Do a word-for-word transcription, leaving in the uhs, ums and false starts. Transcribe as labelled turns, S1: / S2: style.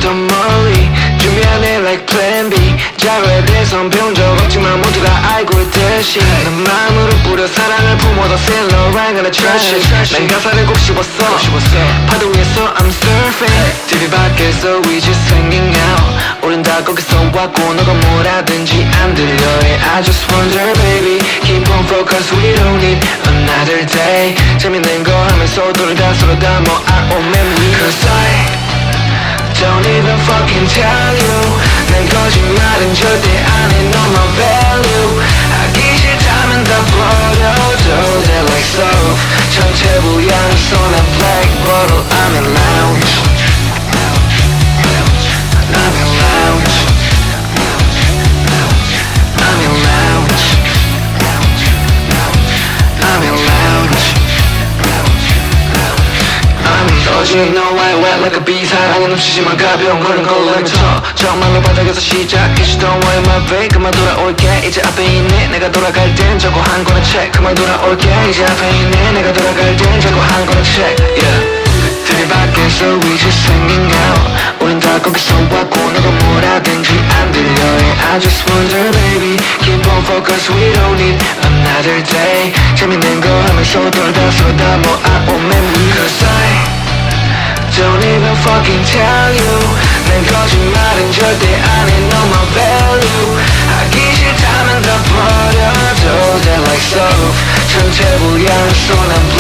S1: 더 멀리 준비하네 like plan B 자고에 대해선 배운 적 없지만 모두가 알고 있듯이 난 마음으로 뿌려 사랑을 품어도 Saint Laurent gonna trash it 난 가사를 꼭 씹었어 파도 위에서 I'm surfing 티비 밖에서 we just hanging out 우린 다 거기서 왔고 너가 뭘 하든지 안 들려 I just wonder baby keep on focus we don't need another day 재밌는 거 하면서 둘 다 서로 다 뭐 I own memory Cause I don't even fucking tell you 난 거짓말은 절대 안 해 know my value 하기 싫다면 다 버려도 They're like soap 전체 부양소 난 black bottle I'm in lounge I'm in lounge I'm in lounge I'm in lounge You know I wet like a bee 사랑은 넘치지만 가벼운 걸음 걸음을 쳐 정말로 바닥에서 시작이지 Don't worry my babe 그만 돌아올게 이제 앞에 있네 내가 돌아갈 땐 저거 한 권의 책 그만 돌아올게 이제 앞에 있네 내가 돌아갈 땐 저거 한 권의 책 Yeah TV 밖에서 we just hanging out 우린 다 거기서 왔고 너가 뭘 하든지 안 들려 I just wonder baby keep on focus we don't need another day 재밌는 거 하면서 둘 다 서로 다 뭐 I own memory Cause I Don't even fucking tell you 난 거짓말은 절대 안 해 know my value 하기 싫다면 다 버려도 They're like soap 전체 부양소 난